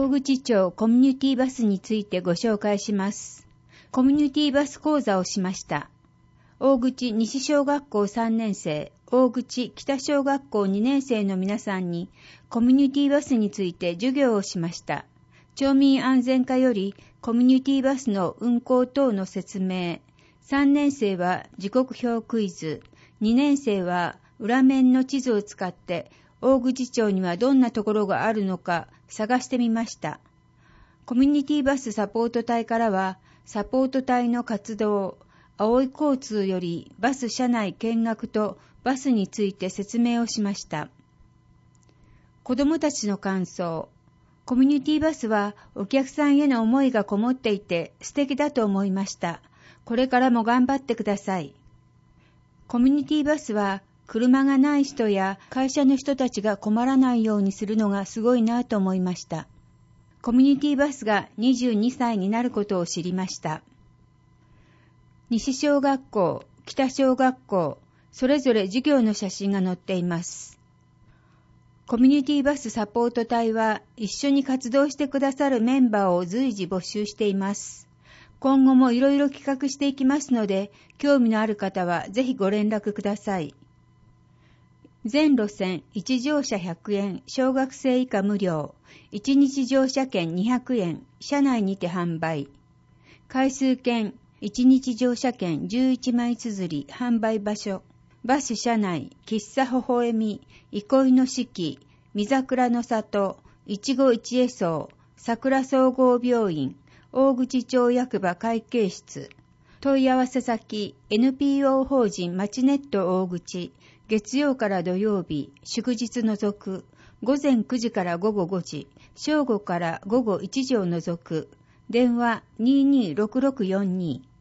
大口町コミュニティバスについてご紹介します。コミュニティバス講座をしました。大口西小学校3年生、大口北小学校2年生の皆さんにコミュニティバスについて授業をしました。町民安全課よりコミュニティバスの運行等の説明、3年生は時刻表クイズ、2年生は裏面の地図を使って大口町にはどんなところがあるのか探してみました。コミュニティバスサポート隊からはサポート隊の活動、青い交通よりバス車内見学とバスについて説明をしました。子どもたちの感想。コミュニティバスはお客さんへの思いがこもっていて素敵だと思いました。これからも頑張ってください。コミュニティバスは車がない人や会社の人たちが困らないようにするのがすごいなと思いました。コミュニティバスが22歳になることを知りました。西小学校、北小学校、それぞれ授業の写真が載っています。コミュニティバスサポート隊は一緒に活動してくださるメンバーを随時募集しています。今後もいろいろ企画していきますので、興味のある方はぜひご連絡ください。全路線1乗車100円、小学生以下無料、1日乗車券200円、車内にて販売。回数券1日乗車券11枚綴り、販売場所。バス車内、喫茶微笑み、憩いの四季、見桜の里、いちご一会荘、桜総合病院、大口町役場会計室。問い合わせ先、NPO 法人まちネット大口、月曜から土曜日、祝日除く、午前9時から午後5時、正午から午後1時を除く、電話226642。